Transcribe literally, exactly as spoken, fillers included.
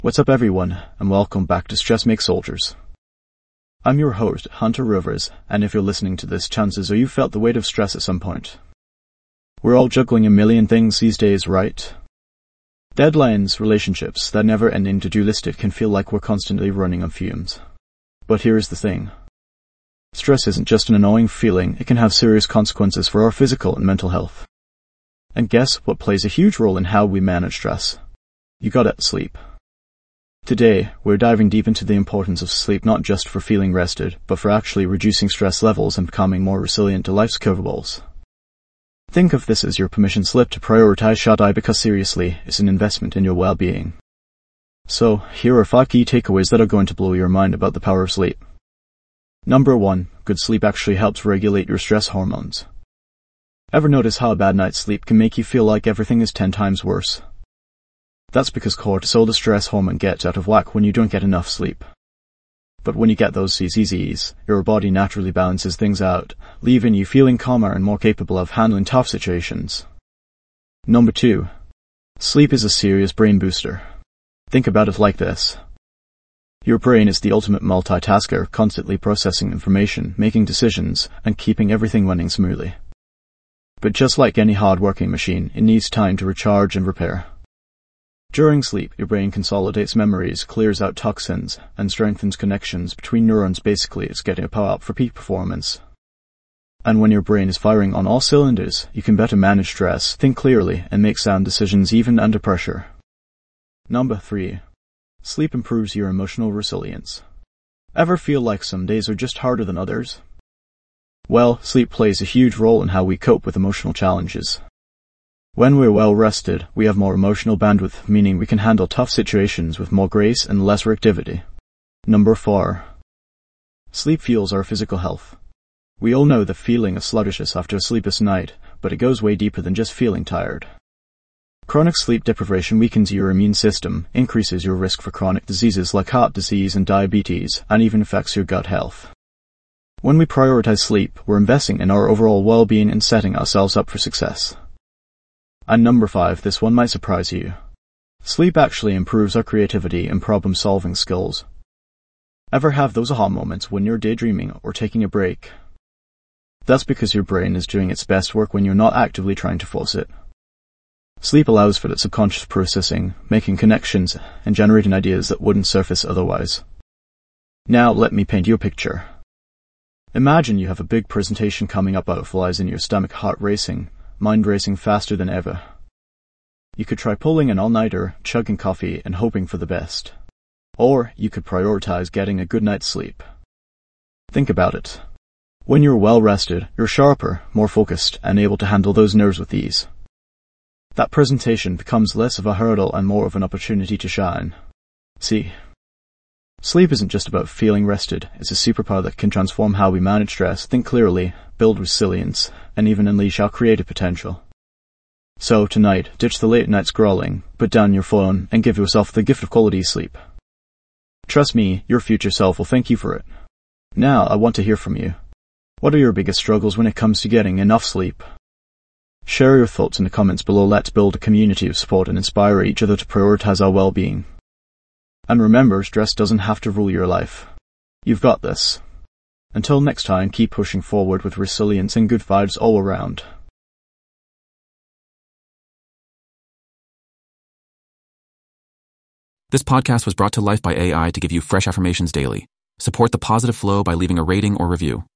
What's up everyone, and welcome back to Stress Makes Soldiers. I'm your host, Hunter Rivers, and if you're listening to this, chances are you felt the weight of stress at some point. We're all juggling a million things these days, right? Deadlines, relationships, that never-ending to-do list can feel like we're constantly running on fumes. But here's the thing. Stress isn't just an annoying feeling, it can have serious consequences for our physical and mental health. And guess what plays a huge role in how we manage stress? You got it, sleep. Today, we're diving deep into the importance of sleep not just for feeling rested, but for actually reducing stress levels and becoming more resilient to life's curveballs. Think of this as your permission slip to prioritize shut-eye because seriously, it's an investment in your well-being. So, here are five key takeaways that are going to blow your mind about the power of sleep. Number one, good sleep actually helps regulate your stress hormones. Ever notice how a bad night's sleep can make you feel like everything is ten times worse? That's because cortisol, the stress hormone, gets out of whack when you don't get enough sleep. But when you get those C C Zs, your body naturally balances things out, leaving you feeling calmer and more capable of handling tough situations. Number two, sleep is a serious brain booster. Think about it like this. Your brain is the ultimate multitasker, constantly processing information, making decisions, and keeping everything running smoothly. But just like any hard-working machine, it needs time to recharge and repair. During sleep, your brain consolidates memories, clears out toxins, and strengthens connections between neurons. Basically, it's getting a power up for peak performance. And when your brain is firing on all cylinders, you can better manage stress, think clearly, and make sound decisions even under pressure. Number three. Sleep improves your emotional resilience. Ever feel like some days are just harder than others? Well, sleep plays a huge role in how we cope with emotional challenges. When we're well rested, we have more emotional bandwidth, meaning we can handle tough situations with more grace and less reactivity. Number four. Sleep fuels our physical health. We all know the feeling of sluggishness after a sleepless night, but it goes way deeper than just feeling tired. Chronic sleep deprivation weakens your immune system, increases your risk for chronic diseases like heart disease and diabetes, and even affects your gut health. When we prioritize sleep, we're investing in our overall well-being and setting ourselves up for success. And number five, this one might surprise you. Sleep actually improves our creativity and problem-solving skills. Ever have those aha moments when you're daydreaming or taking a break? That's because your brain is doing its best work when you're not actively trying to force it. Sleep allows for that subconscious processing, making connections, and generating ideas that wouldn't surface otherwise. Now let me paint you a picture. Imagine you have a big presentation coming up, butterflies in your stomach, heart racing, mind racing faster than ever. You could try pulling an all-nighter, chugging coffee, and hoping for the best. Or you could prioritize getting a good night's sleep. Think about it. When you're well rested, you're sharper, more focused, and able to handle those nerves with ease. That presentation becomes less of a hurdle and more of an opportunity to shine. See, sleep isn't just about feeling rested, it's a superpower that can transform how we manage stress, think clearly, build resilience, and even unleash our creative potential. So tonight, ditch the late night scrolling, put down your phone, and give yourself the gift of quality sleep. Trust me, your future self will thank you for it. Now, I want to hear from you. What are your biggest struggles when it comes to getting enough sleep? Share your thoughts in the comments below. Let's build a community of support and inspire each other to prioritize our well-being. And remember, stress doesn't have to rule your life. You've got this. Until next time, keep pushing forward with resilience and good vibes all around. This podcast was brought to life by A I to give you fresh affirmations daily. Support the positive flow by leaving a rating or review.